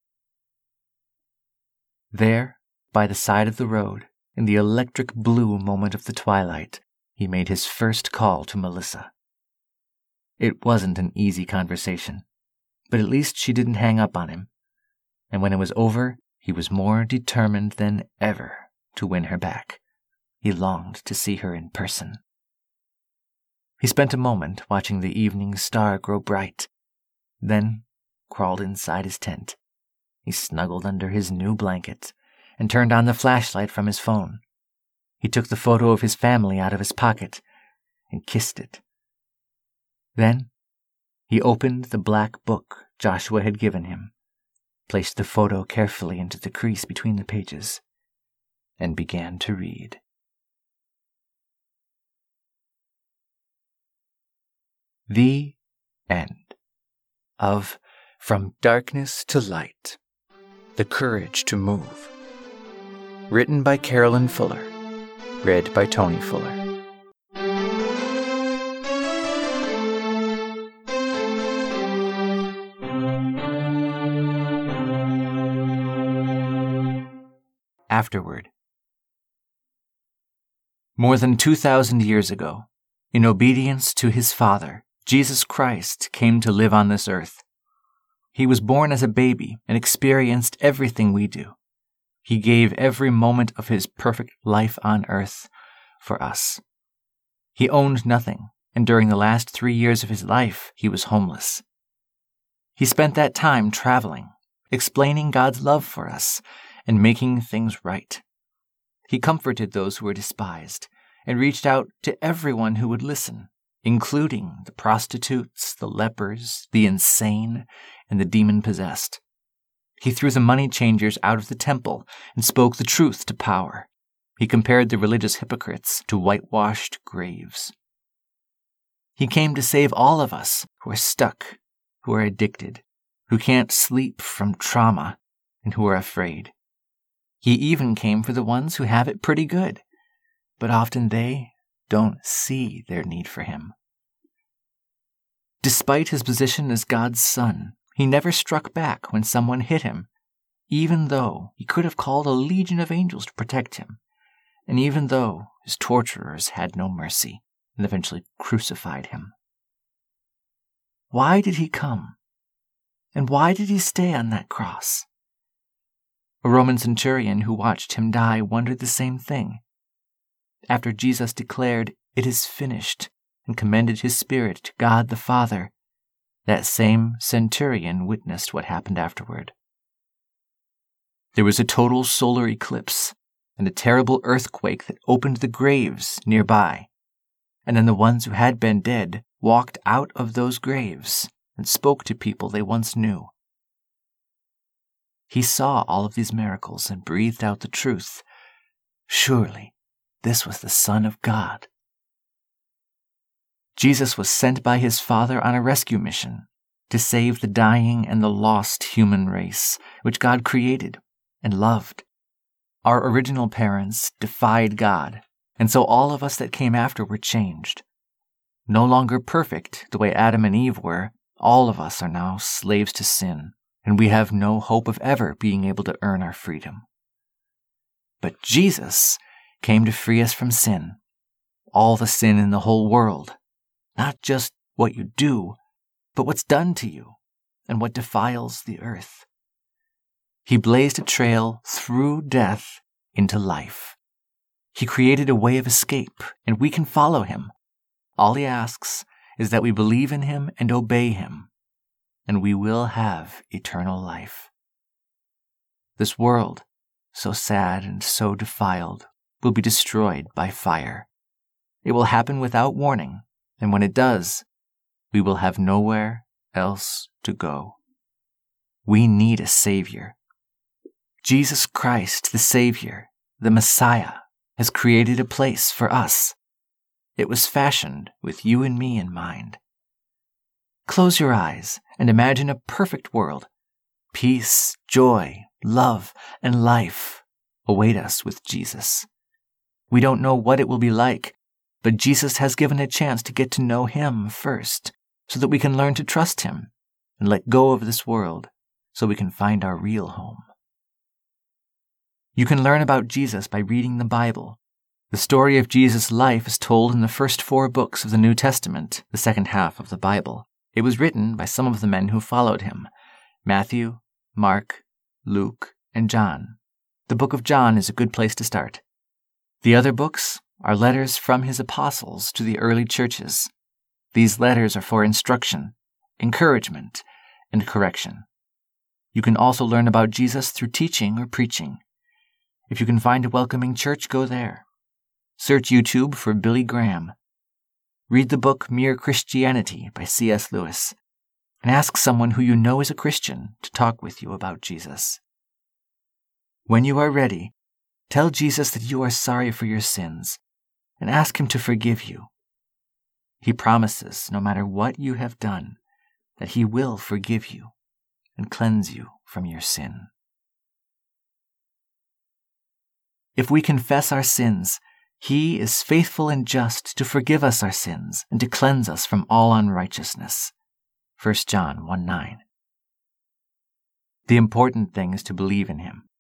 There, by the side of the road, in the electric blue moment of the twilight, he made his first call to Melissa. It wasn't an easy conversation, but at least she didn't hang up on him. And when it was over, he was more determined than ever to win her back. He longed to see her in person. He spent a moment watching the evening star grow bright, then crawled inside his tent. He snuggled under his new blanket and turned on the flashlight from his phone. He took the photo of his family out of his pocket and kissed it. Then he opened the black book Joshua had given him, placed the photo carefully into the crease between the pages, and began to read. The end of From Darkness to Light, The Courage to Move. Written by Carolyn Fuller. Read by Tony Fuller. Afterward. More than two thousand years ago, in obedience to his Father, Jesus Christ came to live on this earth. He was born as a baby and experienced everything we do. He gave every moment of his perfect life on earth for us. He owned nothing, and during the last three years of his life, he was homeless. He spent that time traveling, explaining God's love for us, and making things right. He comforted those who were despised, and reached out to everyone who would listen, including the prostitutes, the lepers, the insane, and the demon-possessed. He threw the money changers out of the temple and spoke the truth to power. He compared the religious hypocrites to whitewashed graves. He came to save all of us who are stuck, who are addicted, who can't sleep from trauma, and who are afraid. He even came for the ones who have it pretty good, but often they don't see their need for him. Despite his position as God's son, he never struck back when someone hit him, even though he could have called a legion of angels to protect him, and even though his torturers had no mercy and eventually crucified him. Why did he come? And why did he stay on that cross? A Roman centurion who watched him die wondered the same thing. After Jesus declared, "It is finished," and commended his spirit to God the Father, that same centurion witnessed what happened afterward. There was a total solar eclipse and a terrible earthquake that opened the graves nearby, and then the ones who had been dead walked out of those graves and spoke to people they once knew. He saw all of these miracles and breathed out the truth. Surely, this was the Son of God. Jesus was sent by his Father on a rescue mission to save the dying and the lost human race, which God created and loved. Our original parents defied God, and so all of us that came after were changed. No longer perfect the way Adam and Eve were, all of us are now slaves to sin, and we have no hope of ever being able to earn our freedom. But Jesus came to free us from sin, all the sin in the whole world, not just what you do, but what's done to you and what defiles the earth. He blazed a trail through death into life. He created a way of escape, and we can follow him. All he asks is that we believe in him and obey him, and we will have eternal life. This world, so sad and so defiled, will be destroyed by fire. It will happen without warning, and when it does, we will have nowhere else to go. We need a Savior. Jesus Christ, the Savior, the Messiah, has created a place for us. It was fashioned with you and me in mind. Close your eyes and imagine a perfect world. Peace, joy, love, and life await us with Jesus. We don't know what it will be like, but Jesus has given a chance to get to know him first, so that we can learn to trust him and let go of this world so we can find our real home. You can learn about Jesus by reading the Bible. The story of Jesus' life is told in the first four books of the New Testament, the second half of the Bible. It was written by some of the men who followed him: Matthew, Mark, Luke, and John. The book of John is a good place to start. The other books are letters from his apostles to the early churches. These letters are for instruction, encouragement, and correction. You can also learn about Jesus through teaching or preaching. If you can find a welcoming church, go there. Search YouTube for Billy Graham. Read the book Mere Christianity by C S Lewis, and ask someone who you know is a Christian to talk with you about Jesus. When you are ready, tell Jesus that you are sorry for your sins and ask him to forgive you. He promises, no matter what you have done, that he will forgive you and cleanse you from your sin. If we confess our sins, he is faithful and just to forgive us our sins and to cleanse us from all unrighteousness. First John one nine. The important thing is to believe in him.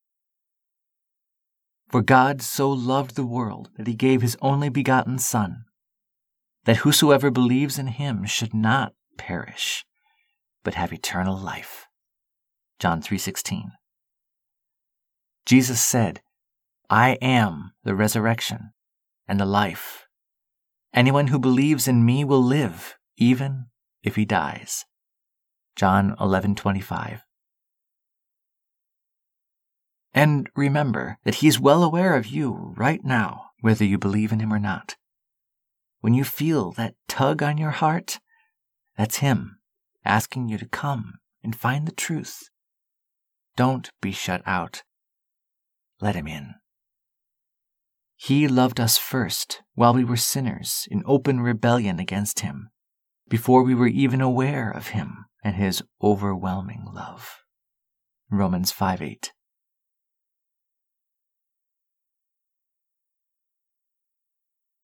For God so loved the world that he gave his only begotten Son, that whosoever believes in him should not perish, but have eternal life. John three sixteen. Jesus said, I am the resurrection and the life. Anyone who believes in me will live, even if he dies. John eleven twenty-five. And remember that he is well aware of you right now, whether you believe in him or not. When you feel that tug on your heart, that's him asking you to come and find the truth. Don't be shut out. Let him in. He loved us first while we were sinners in open rebellion against him, before we were even aware of him and his overwhelming love. Romans five eight.